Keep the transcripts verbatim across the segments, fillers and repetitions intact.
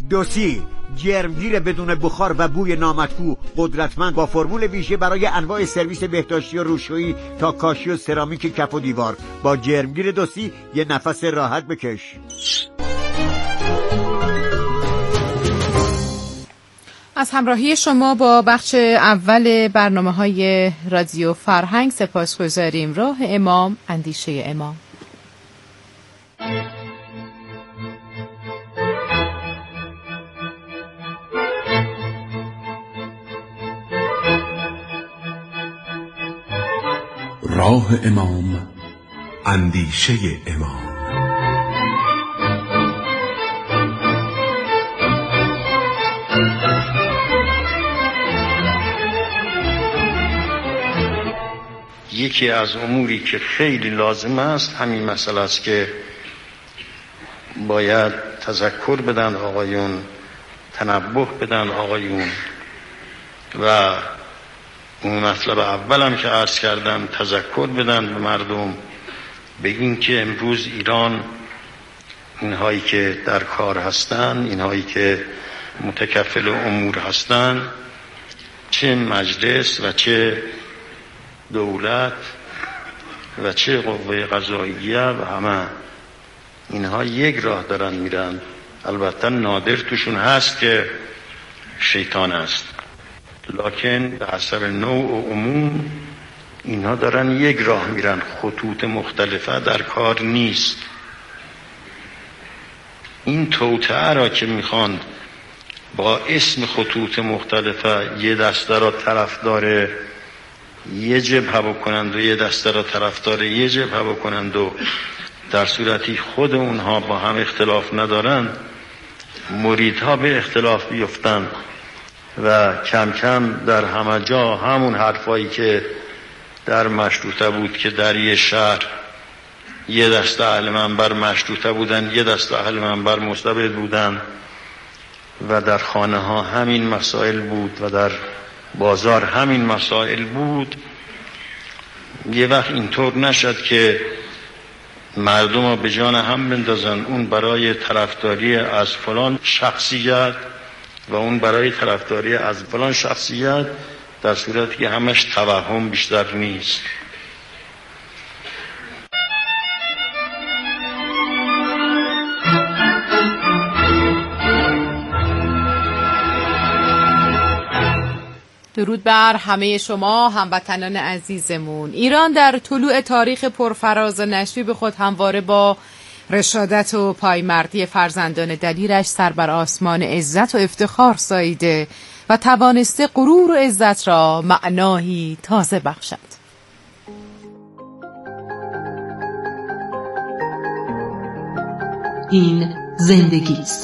دوسی، جرمگیر بدون بخار و بوی نامطبوع، قدرتمند، با فرمول ویژه برای انواع سرویس بهداشتی و روشویی تا کاشی و سرامیک کف و دیوار. با جرمگیر دوسی یه نفس راحت بکش. از همراهی شما با بخش اول برنامه‌های رادیو فرهنگ سپاسگزاریم. راه امام، اندیشه امام. راه امام، اندیشه امام. یکی از اموری که خیلی لازم است همین مسئله است که باید تذکر بدن آقایون، تنبه بدن آقایون. و اون مطلب اولم که عرض کردم، تذکر بدن به مردم، بگین که امروز ایران، اینهایی که در کار هستن، اینهایی که متکفل امور هستن، چه مجلس و چه دولت و چه قوه قضاییه و همه اینها یک راه دارن میرن. البته نادر توشون هست که شیطان است، لکن به حسب نوع و عموم اینها دارن یک راه میرن، خطوط مختلفه در کار نیست. این توطئه را که میخوان با اسم خطوط مختلفه یه دسته را طرفدار یه جبهه بکنند و یه دسته را طرفدار یه جبهه بکنند و در صورتی خود اونها با هم اختلاف ندارن، مریدها به اختلاف بیفتن و کم کم در همه جا همون حرفایی که در مشروطه بود که در یه شهر یه دسته اهل منبر مشروطه بودن، یه دسته اهل منبر مستبد بودن و در خانه ها همین مسائل بود و در بازار همین مسائل بود. یه وقت اینطور نشد که مردم ها به جان هم بندازن، اون برای طرفداری از فلان شخصیت و اون برای طرفداری از فلان شخصیت، در صورتی که همش توهم بیشتر نیست. درود بر همه شما هموطنان عزیزمون. ایران در طلوع تاریخ پرفراز و نشوی به خود همواره با رشادت و پایمردی فرزندان دلیرش سر بر آسمان عزت و افتخار ساییده و توانسته غرور و عزت را معنایی تازه بخشد. این زندگی است.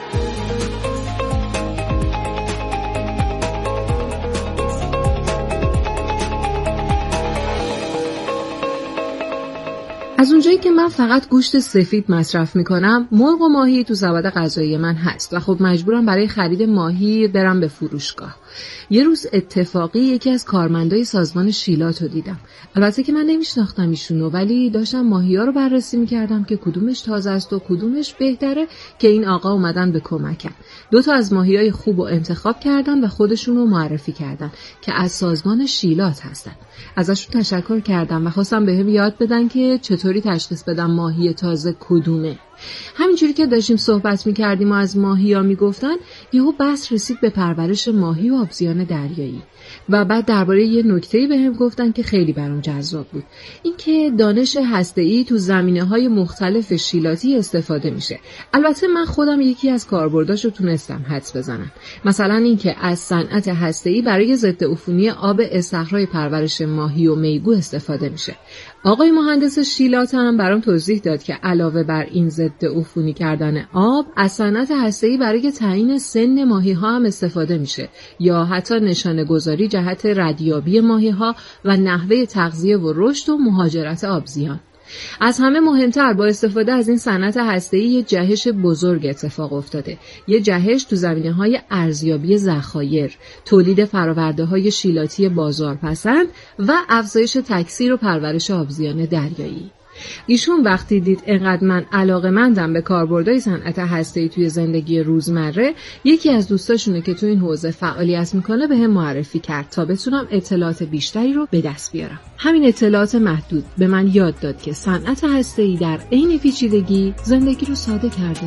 از اونجایی که من فقط گوشت سفید مصرف میکنم، مرغ و ماهی تو سبد غذایی من هست و خب مجبورم برای خرید ماهی برم به فروشگاه. یه روز اتفاقی یکی از کارمندای سازمان شیلات رو دیدم. البته که من نمیشناختم ایشونو، ولی داشتم ماهی‌ها رو بررسی میکردم که کدومش تازه است و کدومش بهتره که این آقا اومدن به کمکم. دو تا از ماهی‌های خوب رو انتخاب کردن و خودشون رو معرفی کردن که از سازمان شیلات هستن. ازشون تشکر کردم و خواستم بهم یاد بدن که چطوری تشخیص بدم ماهی تازه کدومه. همینجوری که داشتیم صحبت میکردیم و از ماهی ها میگفتن، یهو بحث رسید به پرورش ماهی و آبزیان دریایی و بعد درباره یه نکته‌ای بهم گفتن که خیلی برام جذاب بود، اینکه دانش هسته‌ای تو زمینه‌های مختلف شیلاتی استفاده میشه. البته من خودم یکی از کاربرداشو تونستم حدس بزنم، مثلا اینکه از صنعت هسته‌ای برای ضد عفونی آب استخرای پرورش ماهی و میگو استفاده میشه. آقای مهندس شیلات هم برام توضیح داد که علاوه بر این ضد عفونی کردن آب، از صنعت هسته‌ای برای تعیین سن ماهی‌ها هم استفاده میشه یا حتی نشانه گذاری جهت ردیابی ماهی‌ها و نحوه تغذیه و رشد و مهاجرت آبزیان. از همه مهمتر با استفاده از این صنعت هسته‌ای یه جهش بزرگ اتفاق افتاده. یه جهش تو زمینه‌های ارزیابی ذخایر، تولید فرآورده‌های شیلاتی بازارپسند و افزایش تکثیر و پرورش آبزیان دریایی. ایشون وقتی دید اینقدر من علاقه‌مندم به کاربردهای صنعت هسته‌ای توی زندگی روزمره، یکی از دوستاشونه که تو این حوزه فعالیت میکنه بهم معرفی کرد تا بتونم اطلاعات بیشتری رو به دست بیارم. همین اطلاعات محدود به من یاد داد که صنعت هسته‌ای در عین پیچیدگی زندگی رو ساده کرده.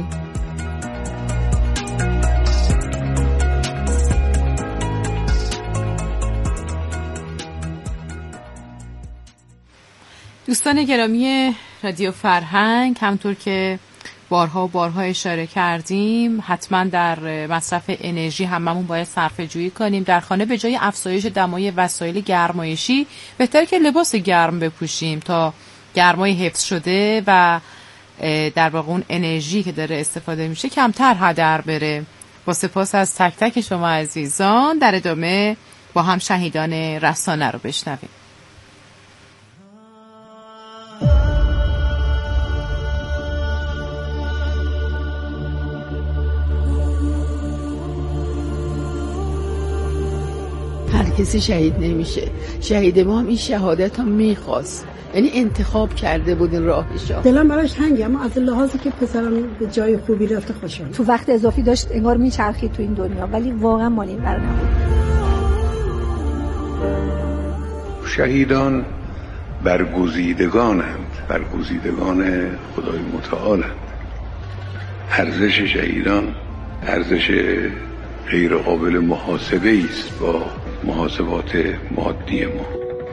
دوستان گرامی رادیو فرهنگ، همونطور که بارها و بارها اشاره کردیم، حتما در مصرف انرژی هممون باید صرفه جویی کنیم. در خانه به جای افزایش دمای وسایل گرمایشی بهتره که لباس گرم بپوشیم تا گرمای حفظ شده و در واقع اون انرژی که داره استفاده میشه کمتر هدر بره. با سپاس از تک تک شما عزیزان، در ادامه با هم شهیدان رسانه رو بشنویم. هر کسی شهید نمیشه. شهید ما هم این شهادت هم میخواست، یعنی انتخاب کرده بود این راهشو. دلم براش تنگه، اما از لحاظی که پسرم به جای خوبی رفته خوشحالم. تو وقت اضافی داشت انگار میچرخید تو این دنیا، ولی واقعا مال این قرار نبود. شهیدان برگزیدگانند، برگزیدگان خدای متعالند. ارزش شهیدان ارزش غیر قابل محاسبه است با محاسبات مادی ما.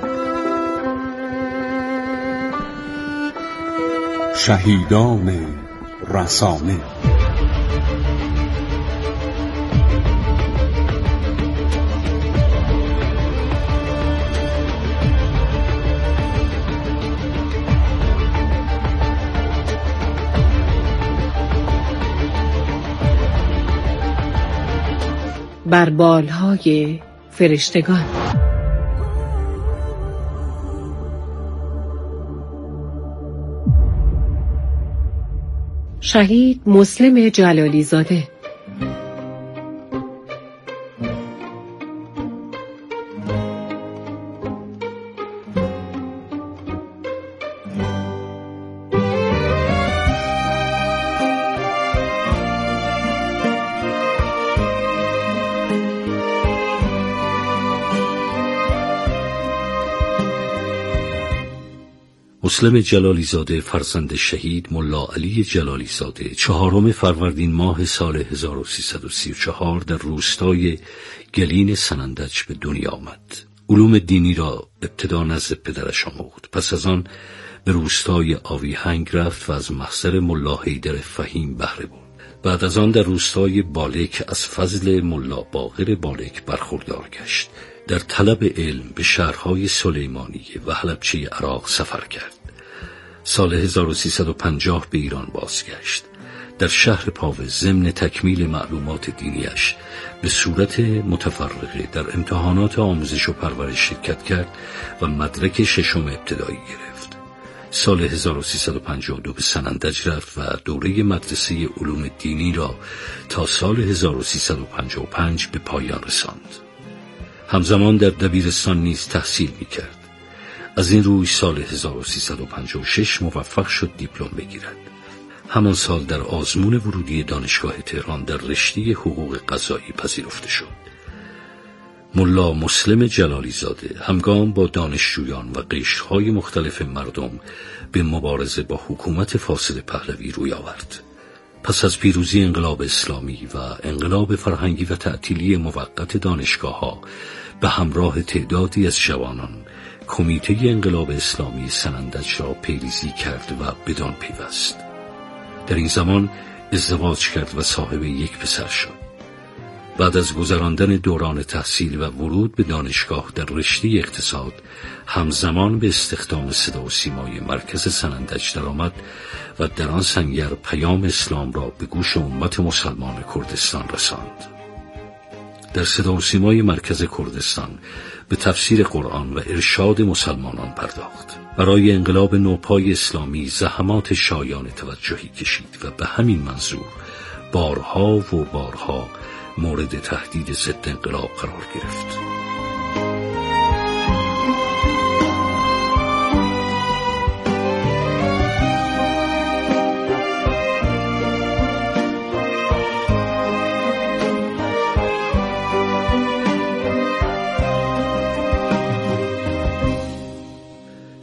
شهیدان رسانه. بر بالهای فرشتگان. شهید مسلم جلالی زاده. مسلم جلالی زاده فرزند شهید ملا علی جلالی زاده چهارم فروردین ماه سال هزار و سیصد و سی و چهار در روستای گلین سنندج به دنیا آمد. علوم دینی را ابتدا نزد پدرش آموخت. پس از آن به روستای آویهنگ رفت و از محضر ملا حیدر فهیم بهره برد. بعد از آن در روستای بالک از فضل ملا باقر بالک برخوردار گشت. در طلب علم به شهرهای سلیمانیه و حلبچه عراق سفر کرد. سال هزار و سیصد و پنجاه به ایران بازگشت. در شهر پاوه ضمن تکمیل معلومات دینیش به صورت متفرقه در امتحانات آموزش و پرورش شرکت کرد و مدرک ششم ابتدایی گرفت. سال هزار و سیصد و پنجاه و دو به سنندج رفت و دوره مدرسه علوم دینی را تا سال هزار و سیصد و پنجاه و پنج به پایان رساند. همزمان در دبیرستان نیز تحصیل می‌کرد. از این روی سال هزار و سیصد و پنجاه و شش موفق شد دیپلم بگیرد. همان سال در آزمون ورودی دانشگاه تهران در رشته حقوق قضایی پذیرفته شد. ملا مسلم جلالی زاده همگام با دانشجویان و قشرهای مختلف مردم به مبارزه با حکومت فاسد پهلوی روی آورد. پس از پیروزی انقلاب اسلامی و انقلاب فرهنگی و تعطیلی موقت دانشگاه‌ها به همراه تعدادی از جوانان کمیته انقلاب اسلامی سنندج را پیریزی کرد و بدان پیوست. در این زمان ازدواج کرد و صاحب یک پسر شد. بعد از گذراندن دوران تحصیل و ورود به دانشگاه در رشته اقتصاد همزمان به استخدام صدا و سیمای مرکز سنندج درآمد و در آن سنگر پیام اسلام را به گوش امت مسلمان کردستان رساند. در صدا و سیمای مرکز کردستان به تفسیر قرآن و ارشاد مسلمانان پرداخت. برای انقلاب نوپای اسلامی زحمات شایان توجهی کشید و به همین منظور بارها و بارها مورد تهدید ضد انقلاب قرار گرفت.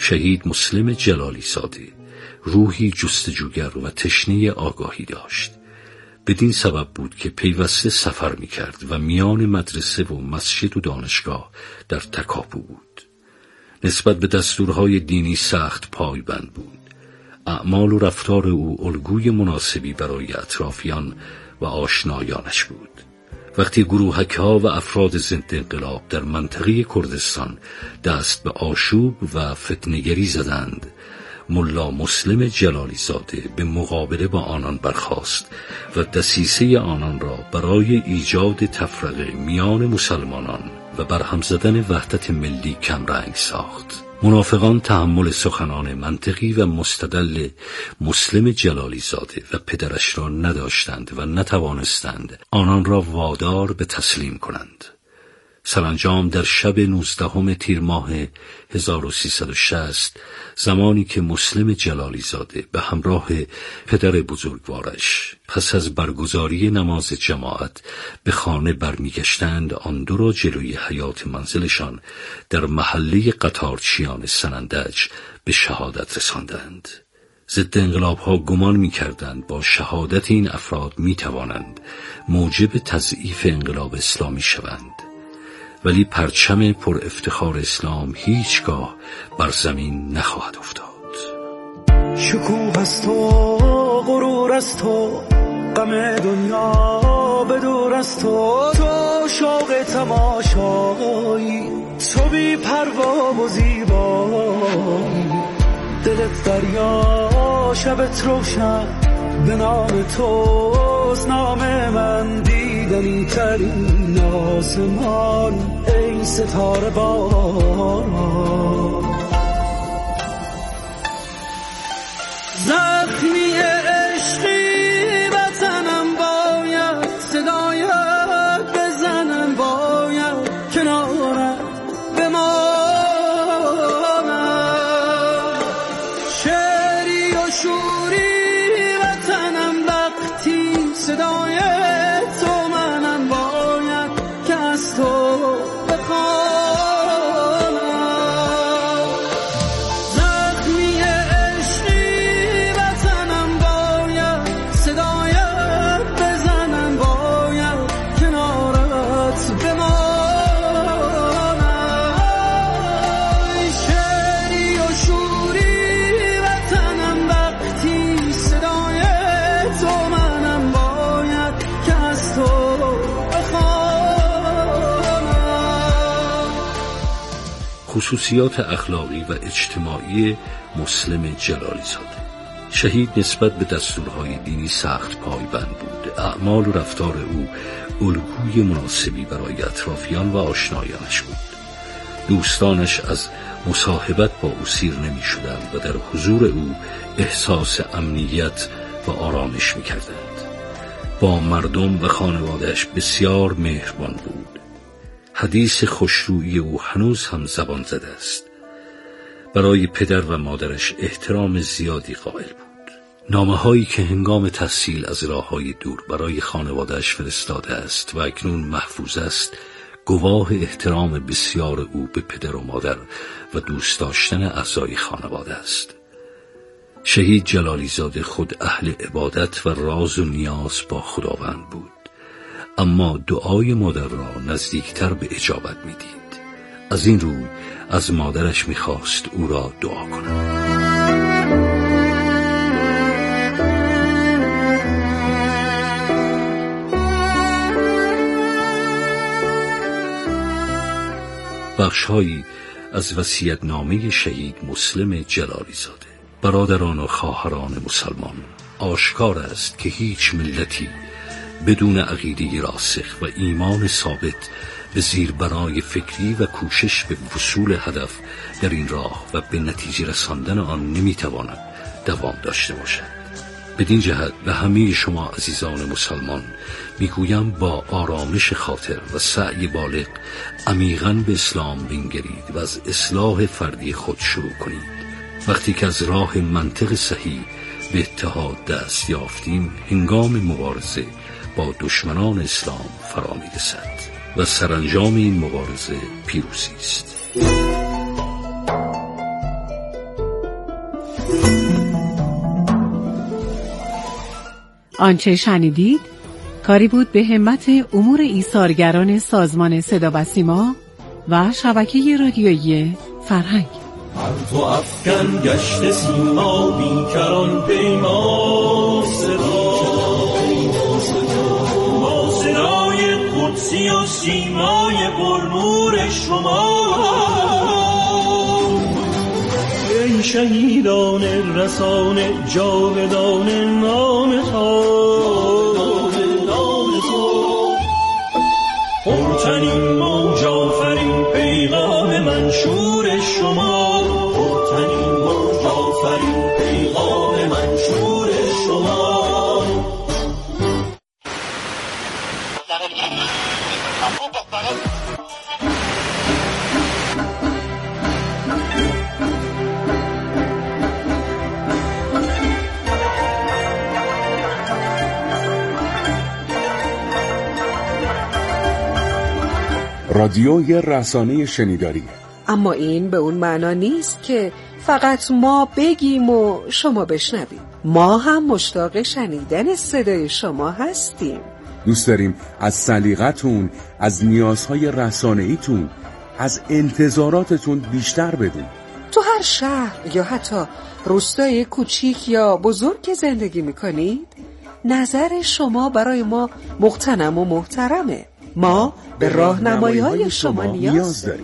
شهید مسلم جلالی زاده روحی جستجوگر و تشنه آگاهی داشت. بدین سبب بود که پیوسته سفر می کرد و میان مدرسه و مسجد و دانشگاه در تکاپو بود. نسبت به دستورهای دینی سخت پایبند بود. اعمال و رفتار او الگوی مناسبی برای اطرافیان و آشنایانش بود. وقتی گروهک‌ها و افراد ضد انقلاب در منطقه کردستان دست به آشوب و فتنه‌گری زدند، ملا مسلم جلالی زاده به مقابله با آنان برخاست و دسیسه آنان را برای ایجاد تفرقه میان مسلمانان و برهم زدن وحدت ملی کمرنگ ساخت. منافقان تحمل سخنان منطقی و مستدل مسلم جلالی زاده و پدرش را نداشتند و نتوانستند آنان را وادار به تسلیم کنند. سرانجام در شب نوزدهم تیر ماه هزار و سیصد و شصت، زمانی که مسلم جلالی زاده به همراه پدر بزرگوارش پس از برگزاری نماز جماعت به خانه برمیگشتند، آن دو را جلوی حیاط منزلشان در محله قطارچیان سنندج به شهادت رساندند. ضد انقلاب ها گمان می کردند با شهادت این افراد می توانند موجب تضعیف انقلاب اسلامی شوند، ولی پرچم پر افتخار اسلام هیچگاه بر زمین نخواهد افتاد. شکوه است و غرور است و غم دنیا به دور است و تو شوق تماشایی، تو بی پروا و زیبایی، دلت دریا شبت روشن به نام توست، نام من دیدنی ترین آسمان، ای ستاره باران. زخمی عشقی وطنم باید صدایت بزنم، باید کنارت بمانم، شعری و شوری وطنم وقتی صدای تو منم، باید که از تو بخوانم. زخمی عشقی وطنم باید صدایت بزنم، باید کنارت بمانم، شعری و شوری وطنم وقتی صدای تو منم، باید که از تو بخوانم. خصوصیات اخلاقی و اجتماعی مسلم جلالی زاده. شهید نسبت به دستورهای دینی سخت پایبند بود. اعمال و رفتار او الگوی مناسبی برای اطرافیان و آشنایانش بود. دوستانش از مصاحبت با او سیر نمی شدند و در حضور او احساس امنیت و آرامش می کردند. با مردم و خانوادهش بسیار مهربان بود. حدیث خوشرویی او هنوز هم زبان زده است. برای پدر و مادرش احترام زیادی قائل بود. نامه هایی که هنگام تحصیل از راههای دور برای خانوادهش فرستاده است و اکنون محفوظ است، گواه احترام بسیار او به پدر و مادر و دوست داشتن اعضای خانواده است. شهید جلالی زاده خود اهل عبادت و راز و نیاز با خداوند بود، اما دعای مادر را نزدیکتر به اجابت می دید. از این روی از مادرش می خواست او را دعا کند. بخشهایی از وصیت‌نامه شهید مسلم جلالی زاده. برادران و خواهران مسلمان، آشکار است که هیچ ملتی بدون عقیده راسخ و ایمان ثابت به زیربنای فکری و کوشش به وصول هدف در این راه و به نتیجه رساندن آن نمیتواند دوام داشته باشد. بدین جهت به همه شما عزیزان مسلمان میگویم با آرامش خاطر و سعی بالغ عمیقاً به اسلام بنگرید و از اصلاح فردی خود شروع کنید. وقتی که از راه منطق صحیح به اتحاد دست یافتیم، هنگام مبارزه با دشمنان اسلام فرا می‌رسد و سرانجام این مبارزه پیروزی است. آنچه شنیدید کاری بود به همت امور ایثارگران سازمان صدا و سیما و شبکه رادیویی فرهنگ. هر تو افکن گشت سیما بیکران پیما صدا با صدای قدسی و سیمای پرنور شما. ای شهیدان رسانه جاودان نام تو، پرتنین موج آفرین پیغام منشور شما، پرتنین موج آفرین پیغام منشور شما. رادیوی رسانه شنیداری. اما این به اون معنا نیست که فقط ما بگیم و شما بشنوید. ما هم مشتاق شنیدن صدای شما هستیم. دوست داریم از سلیقتون، از نیازهای رسانه‌ایتون، از انتظاراتتون بیشتر بدونیم. تو هر شهر یا حتی روستای کوچیک یا بزرگ که زندگی میکنید، نظر شما برای ما مغتنم و محترمه. ما به راهنمایی‌های شما نیاز داریم.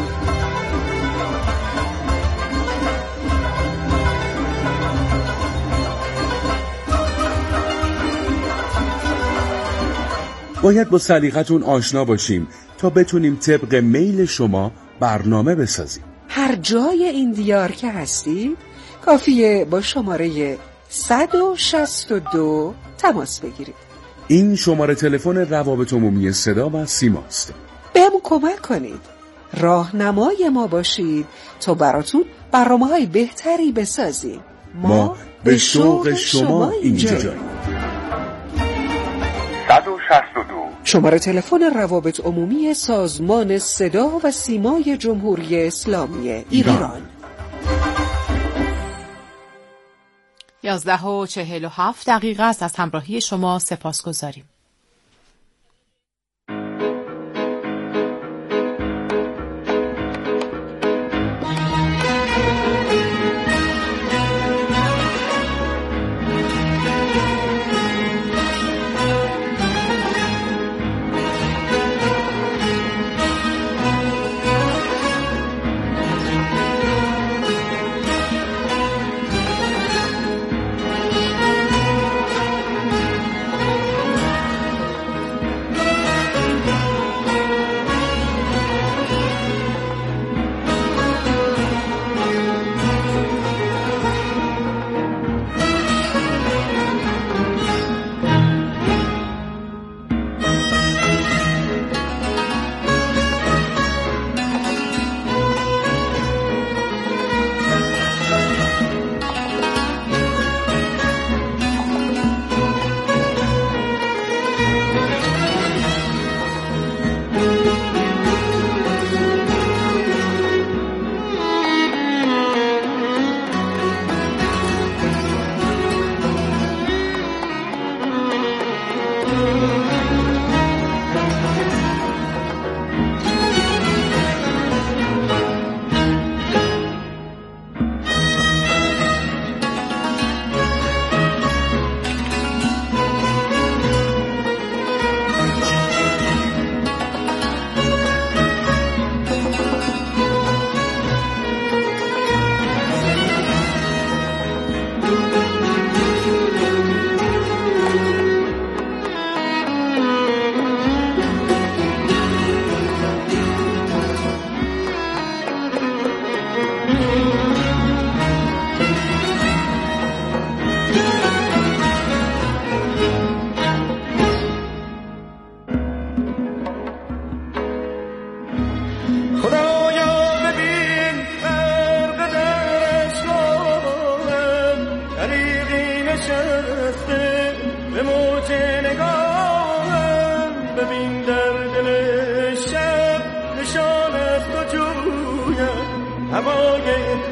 باید با سلیقتون آشنا باشیم تا بتونیم طبق میل شما برنامه بسازیم. هر جای این دیار که هستید کافیه با شماره صد و شصت و دو تماس بگیرید. این شماره تلفن روابط عمومی صدا و سیماست. بهم کمک کنید، راهنمای ما باشید تا براتون برنامه‌های بهتری بسازیم. ما, ما به شوق شما اینجاییم. صد و شصت و دو شماره تلفن روابط عمومی سازمان صدا و سیمای جمهوری اسلامی ایران. یازده و چهل و هفت دقیقه است. از همراهی شما سپاس گذاریم.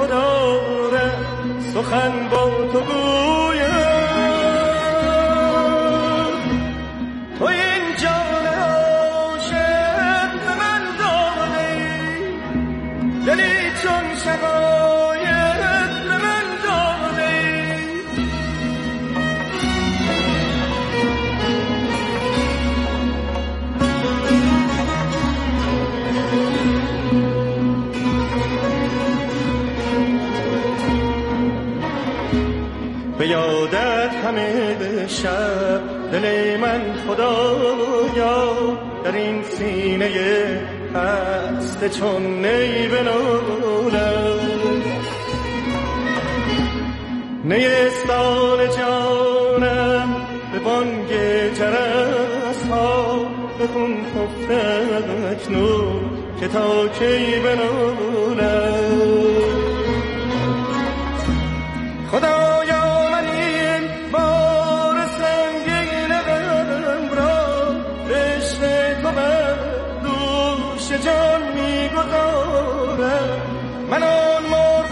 سخن با تو گویم به یادت همه شب دل من خدایا در این سینه هست چون نی بنالد نیستان جانم به بانگ جرس ها بخون خفته اکنون که تا کی بنالد خدایا من این بار سنگین غم را عشق تو بر دوش جان میگذارم من آن مرغ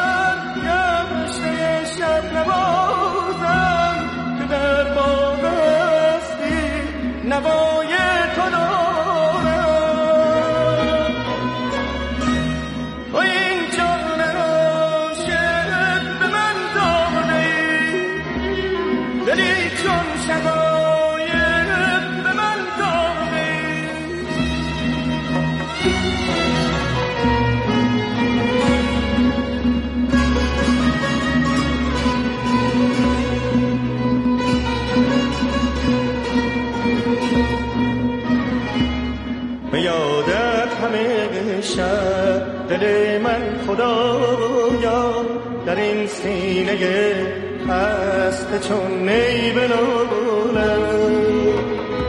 سرگشته شب نوازم که در باغ هستی نوای تو دارم تو این جان عاشق به من داده ای دلی چون شقایق به من داده ای به یادت همه شب دل من خدایا در این سینه هست چون نی بنالد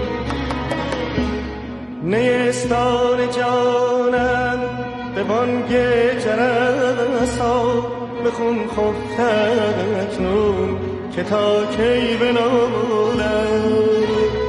نیستان جانم به بانگ جرس ها بخون خفته اکنون که تا کی بنالد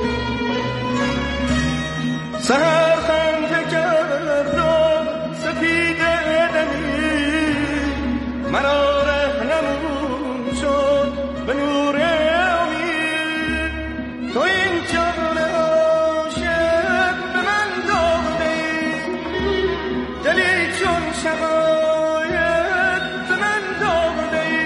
سهر خنده کردم سپید دمی مرا رهنمون شد به نور امید تو این جان عاشق به من داده ای دلی چون شقایق به من داده ای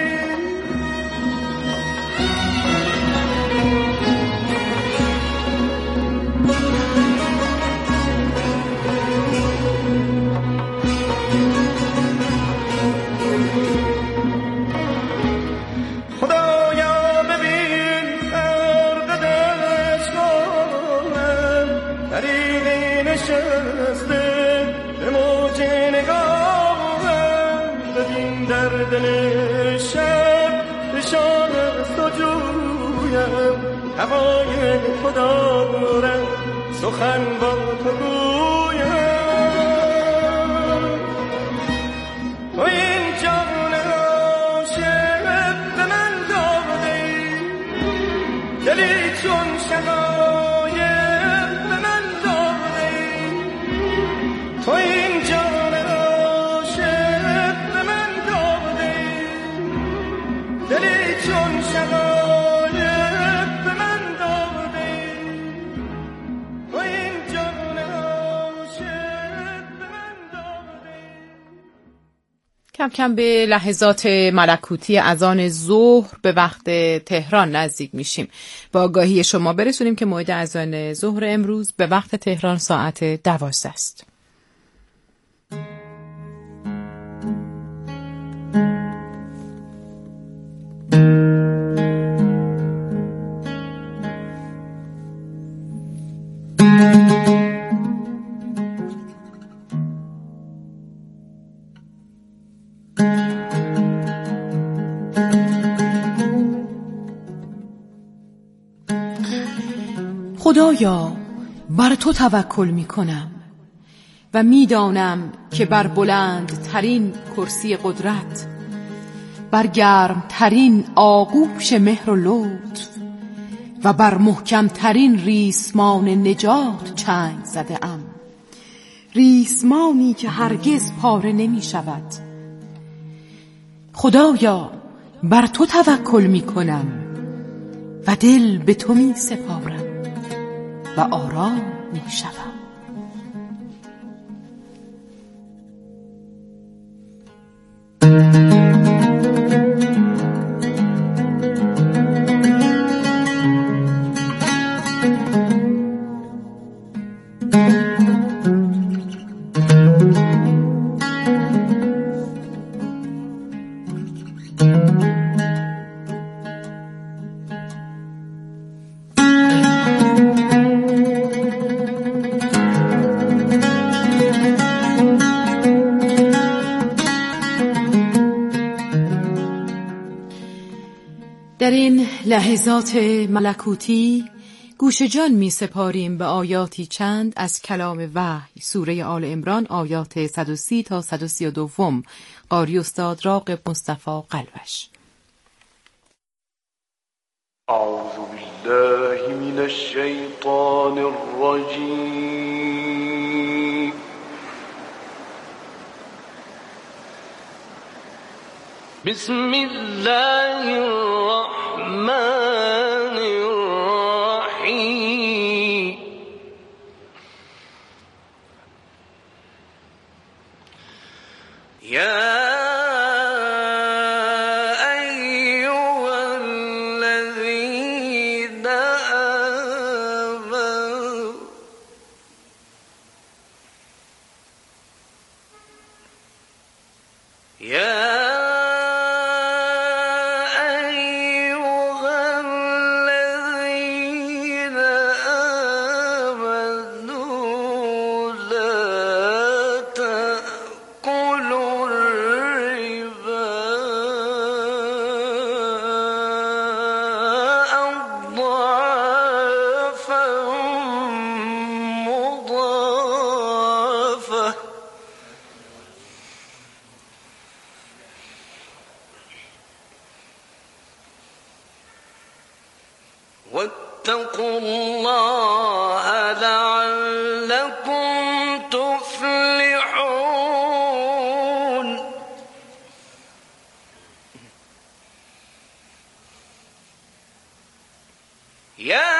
دل شب نشان سجویم هوای تو دارم سخن با تو گویم تو این جان عاشق به من داده ای دلی چون شقایق به من داده ای تو این جان عاشق به من داده ای دلی چون شقایق به من داده ای تو این جان عاشق به من داده ای. کم کم به لحظات ملکوتی اذان ظهر به وقت تهران نزدیک میشیم. با آگاهی شما برسونیم که موعد اذان ظهر امروز به وقت تهران ساعت دوازده است. خدایا بر تو توکل می کنم و می دانم که بر بلند ترین کرسی قدرت بر گرم ترین آغوش مهر و لطف و بر محکم ترین ریسمان نجات چنگ زده ام، ریسمانی که هرگز پاره نمی شود. خدایا بر تو توکل می کنم و دل به تو می سپارم و آرام می شوم. در این لحظات ملکوتی گوش جان می سپاریم به آیاتی چند از کلام وحی، سوره آل عمران، آیات صد و سی تا صد و سی و دو. قاری استاد راغب مصطفی قلوش. اعوذ بالله من الشیطان الرجیم. بسم الله الرحمن الرحیم. یا واتقوا الله لعلكم تفلحون. يا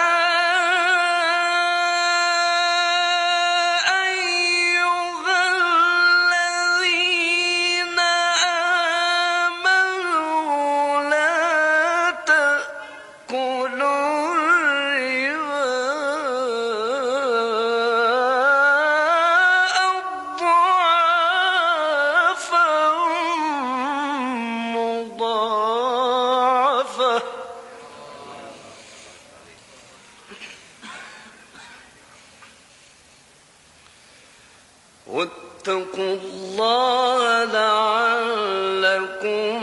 واتقوا الله لعلكم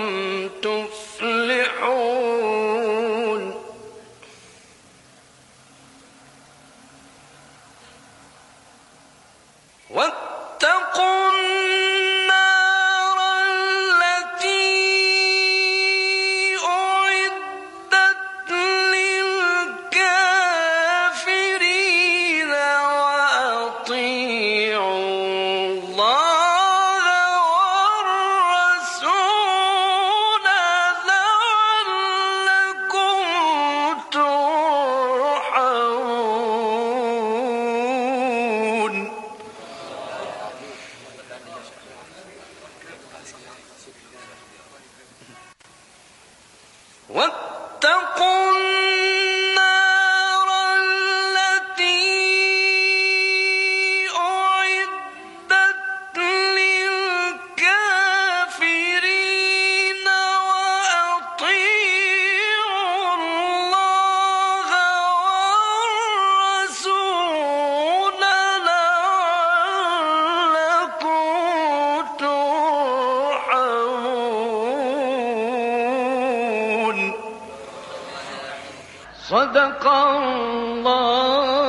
تفلحون. واتقوا النار التي أعدت للكافرين وأطيعوا واتقوا النار التي أعدت للكافرين وأطيعوا الله والرسول لعلكم ترحمون. صدق الله